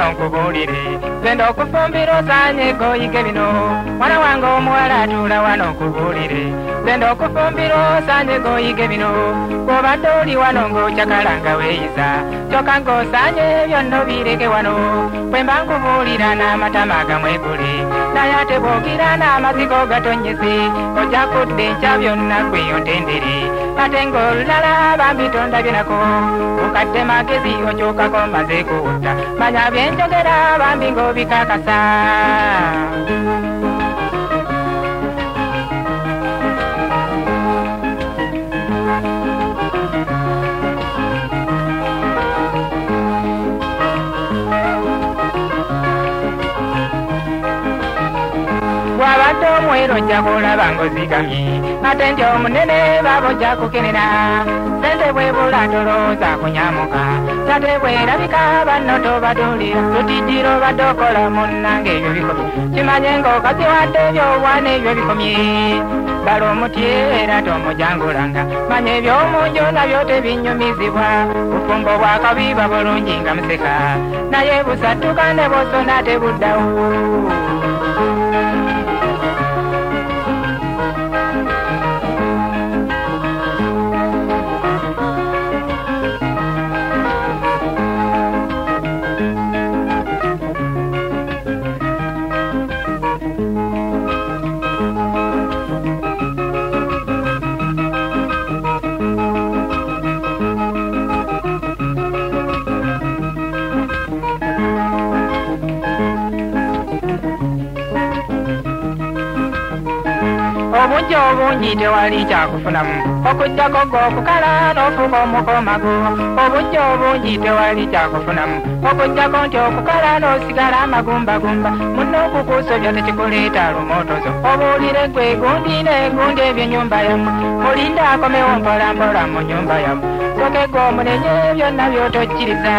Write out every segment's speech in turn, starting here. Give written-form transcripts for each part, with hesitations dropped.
nkubulire genda okufumbira osanyeko yige bino mwana wange omuwala atula wano nkubulire genda okufumbira osanyeko yige bino bw'obadde oli wano ng'okyakalanga weeyiza kyokka ng'osanye byonna bireke wano bwe mba nkubulira n'amatama agamwegule naye ate bw'ogira n'amaziko gatonyese ojja kudda enkya byonna gweyontendere ate ng'olulala bambitonda byenako bukadde magezi okyukako maze kuwutta manya byenjogera bambi ng'obikakasa wabadde omwero ojja kulaba ng'ozigamye ate nti omunene baba ojja kukenera sente bwebula tolowooza kunyamuka tate bwerabika banno tobatuulira lutijjira obadde okola munnange ebyo bikomye kimanye ng'okaziwadde ebyowaana ebyo bikomye bala omuti era tomujangulanga manya ebyomunju nabyo tebinyumizibwa bufumbo bwakabiba bulungi nga museka naye busattuka ne bosona tebuddawo obungi obungi tewali kyakufunamu okujjako g'okukala n'ofuuka omukomago obungi obungi tewali kyakufunamu okujjako nti okukala n'osigala amagumbagumba munno okukusobya tekikuleeta lumootozo obuulire gwe gundi n'egundi eby'ennyumba yamu mulinde akomewo mpolampola mu nnyumba yamu soke g'omunenye byonna by'otokkiriza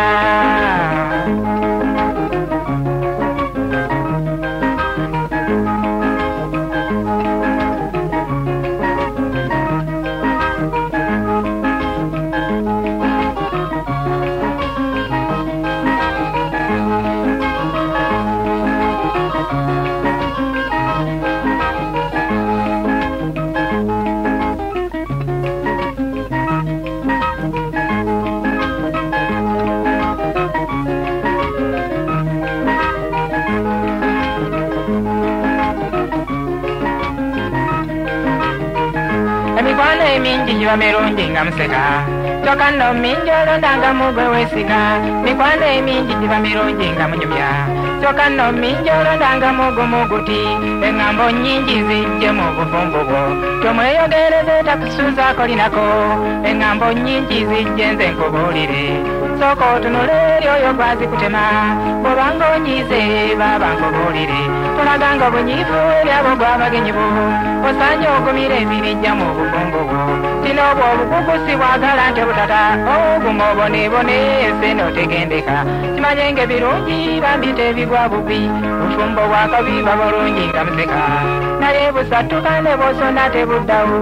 emikwano emingi giba mirungi nga museka kyokka nno mingi olondanga mugwe weesiga mikwano emingi giba mirungi nga munyumya kyokka nno mingi olondanga mugumuguti eŋŋambo nnyingi zijje mu bufumbo bwo tomweyogereze takusuuzaako linako eŋŋambo nnyingi zijje nze nkubuulire sooka otunule eri oyo gwazikutema bw'obanga onyiize baba nkubuulire tolaganga obunyiivu eryabo gw'abagenyi bo osaanye ogumira ebirijja mu bufumbo bwo tino obwo obukukusi bwagala nti obutata oguma obonebone ese n'otegendeka kimanye ng'ebirungi bambita ebigwa bubi bufumbo bwakabiba bulungi nga museka naye busattuka ne bwosona tebuddawo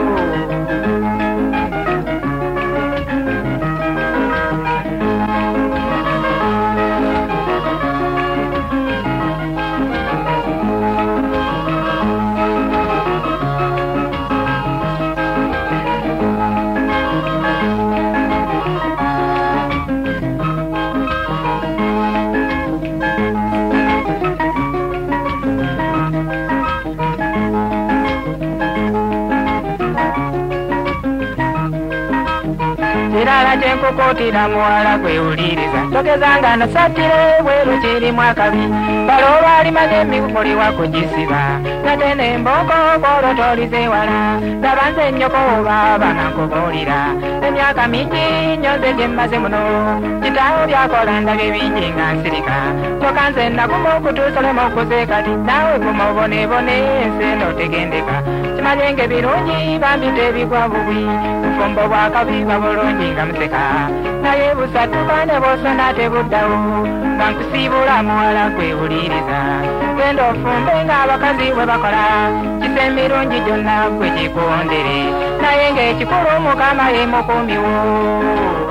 kirala kyenkukuutira muwala gwewuliriza togezanga nasatire bweru kirimu akabi balo obaalimaze emikuliwa kugisiba nate n'emboko kwolotolizeewala laba nze nnyoko oba banga nkubuulira emyaka mingi nnyo nze gye mmaze muno kitaawo byakola ndabye bingi nga nsirika kyokka nze nakuma okutuusalemu okuze kati naawe guma obonebone ensi n'otegendeka kimanye ng'ebirungi bambita ebigwa bubi bufumbo bwakabiba bulungi nga museka naye busattuka ne bwosona tebuddawo nga nkusiibula muwala gwewuliriza genda ofumbe ng'abakazi bwe bakola kisa emirungi gyonna gwe gikuwondere naye ng'ekikulu mukama ye mukuumiwo